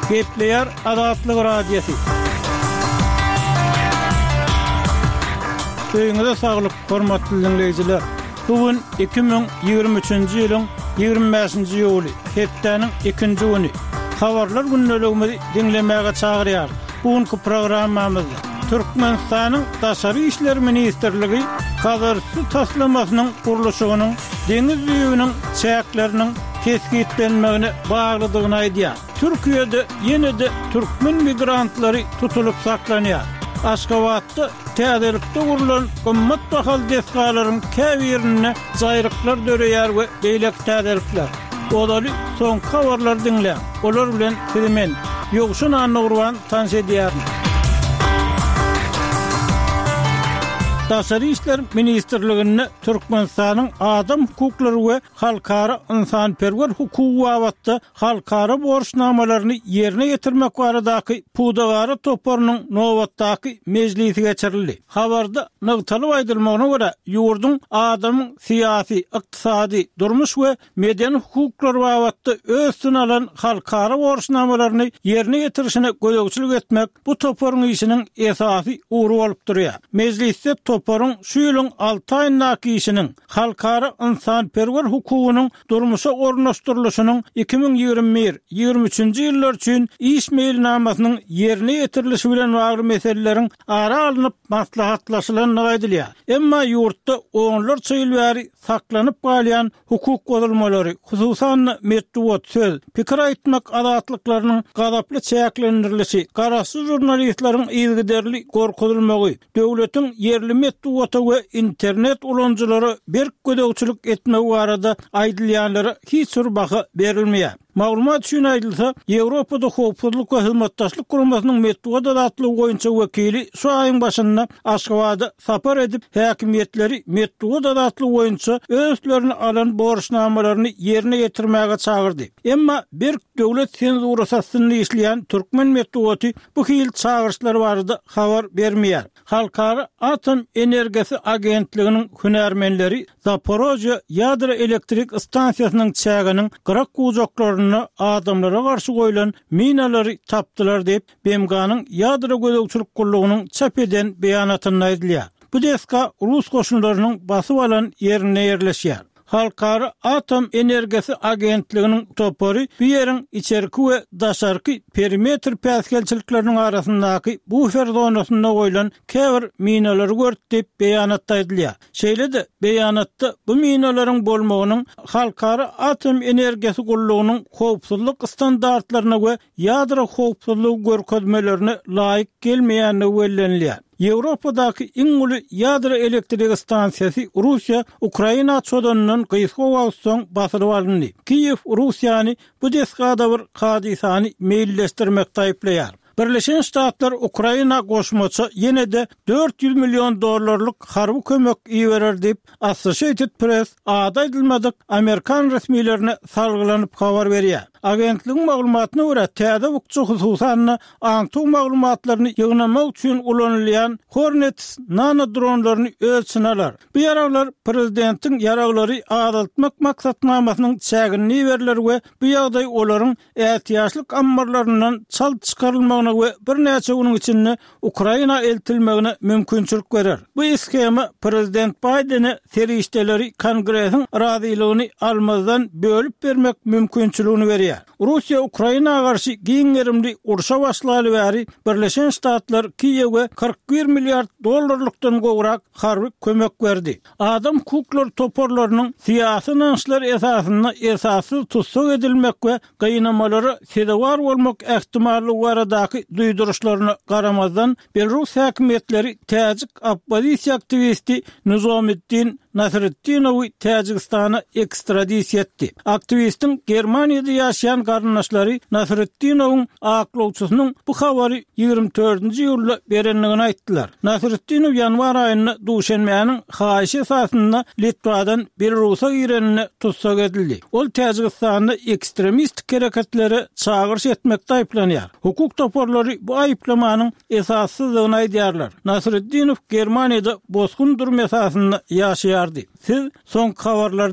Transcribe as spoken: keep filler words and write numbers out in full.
Gepleyer Adatlyk Radiosu. Öýüňize saglyk, hormatly dinleýijiler. Bugün iki bin ýigirme üçinji ýylyň ýigirme beşinji ýuly, hepdeniň ikinji güni. Habarlar günneligimizi dinlemäge çagyrýar. Bugünkü programmamyzda Türkmenistanyň Daşary işler ministrligi Kazarsu taslamasynyň gurulşynyň deňiz ýüzüniň çäkleriniň keskitlenmegine baglydygyny aýdýar. Türkiýede ýene-de türkmen migrantlary tutulup saklanýar. Aşgabatda täzelikde gurulan gymmat bahal deskalaryň käbirine jaýryklar döreýär we beýlek täzelikler. Olaly soň habarlar dinleýär. Olar bilen Filmen Ýogşun Anurwan tanış edýär. Daşary işler ministrligine Türkmenistanyň adam hukuklary we halkara insanperwer hukuky wagtda halkara borçnamalaryny ýerine ýetirmek baradaky pudagary toparynyň nowatdaky mejlisi geçirildi. Habarda nagtaly aýdylmagyna görä ýurdun adamyň syýasy, ykdysady, durmuş we medeni hukuklary wagtda özsün alan halkara borçnamalaryny ýerine ýetirişine gödökçilik etmek bu toparyň işiniň esasy uğru bolup durýar. Mejlisde toparın şu ýylyň alty aýyndaky işiniň halkara insanperwer hukugynyň durmuşa ornaşdyrylşynyň iki bin ýigirme bir ýigirme üçinji ýyllar üçin iş meýilnamasynyň ýerine ýetirilişi bilen bagly meseleleriň ara alınıp maslahatlaşylyny aýdylýar. Emma ýurtda onlarça ýyl bäri saklanyp galýan hukuk bozulmalary, hususan medeniýet, söz, pikir aýtmak adatlyklarynyň gadaply çäklendirilişi, garaşsyz jurnalistlaryň ýygyderli gorkudylmagy, döwletiň ýerli medeniýet we internet ulanjylary bir gödökçilik etmek barada aýdylýanlara hiç bir baha berilmeýär. Maglumat üçin aýdylsa, Ýewropada howpsuzlyk we hyzmatdaşlyk guramasynyň medeniýet adatlygy goýunça wekili şu aýyň başynda Aşgabatda sapar edip häkimetleri medeniýet adatlygy goýunça özlerini alan borçnamalaryny ýerine ýetirmäge çagyrdy. Emma bir döwlet senzurasyny işleýän türkmen medeniýeti bu hil çagyrşlar barada habar bermeýär. Halkara Atom Energiýasy Agentliginiň hünärmenleri Zaporojye ýadro elektrik stansiýasynyň çäginiň grak gujaklaryny adamlara garşy goýulan minalary tapdylar diýip B M G'nyň ýadro gödökçilik gurulugynyň çap eden beýanatyny aýdylýar. Bu deska Rus goşunlarynyň basyp alan ýerine ýerleşýär. Halkara Atom Energiýasy Agentliginiň topary bu ýeriň içerki we daşarky perimetr päsgelçilikleriniň arasyndaky bufer zonasyna goýulan käbir minalary gördi diýip beýanatda aýdylýar. Şeýle-de beýanatda bu minalaryň bolmagynyň halkara atom energiýasy gurulugynyň howpsuzlyk standartlaryna we ýadro howpsuzlygy görkezmelerine laýyk gelmeýäni wellenilýär. Ýewropadaky iň uly ýadro elektrik stansiýasy Russiýa Ukraina çodanynyň gysga soň basyryp alındy. Kiýew Russiýany bu deskada bir hadisany meýilleşdirmekde aýplaýar. Birleşen Ştatlar Ukraina goşmaça ýene-de dört yüz milyon dollarlyk harby kömek iýerer diýip Associated Press ada edilmedik Amerikan resmiýetlerine salgylanyp habar berýär. Agentligiň maglumatyna görä täze wukçy hususan antu maglumatlaryny ýygnamak üçin ulanylýan Hornet nano dronlaryny ölçüneler. Bu ýaraglar prezidentiň ýaraglary azaltmak maksatnamasynyň çägini berler we bu ýagdaý olaryň ähtiýaçlyk ammarlaryndan çal çykarylmagyna we bir näçe unyň içinde Ukraina eltilmegine mümkinçilik berer. Bu skema prezident Biden'e serişdeleri Kongresiň razylygyny almazdan bölüp bermek mümkinçiligini berýär. Russiýa Ukraina garşy giňerimli urşa başlaly bäri Birleşen Ştatlar Kiýewge kırk bir milyard dollarlykdan gowrak harby kömek berdi. Adam hukuklary toparlarynyň syýasy naşlar esasyna esasy tutsak edilmek we gynamalara sebäp bolmak ähtimaly baradaky duýduruşlaryna garamazdan Belarus häkimetleri täzik oppozisiýa aktivisti Nizametdin Nasreddinowy Täjikistana ekstradisiýa etdi. Aktivistin Germaniýada ýaşaýan garyndaşlary Nasreddinowyň aklawçysynyň bu habary ýigirme dördünji ýylda berenligini aýtdylar. Nasreddinow ýanwar aýyna duşanmaýanyň haýşy esasynda Litwadan Belarusa girenine tutsak edildi. Ol Täjikistanda ekstremistik hereketlere çağırış etmekde aýplanýar. Hukuk toparlary bu aýplamanyň esassyzlygyny aýdýarlar. Nasreddinow Germaniýada bozgun durma esasynda ýaşaýardy. Siz son habarlar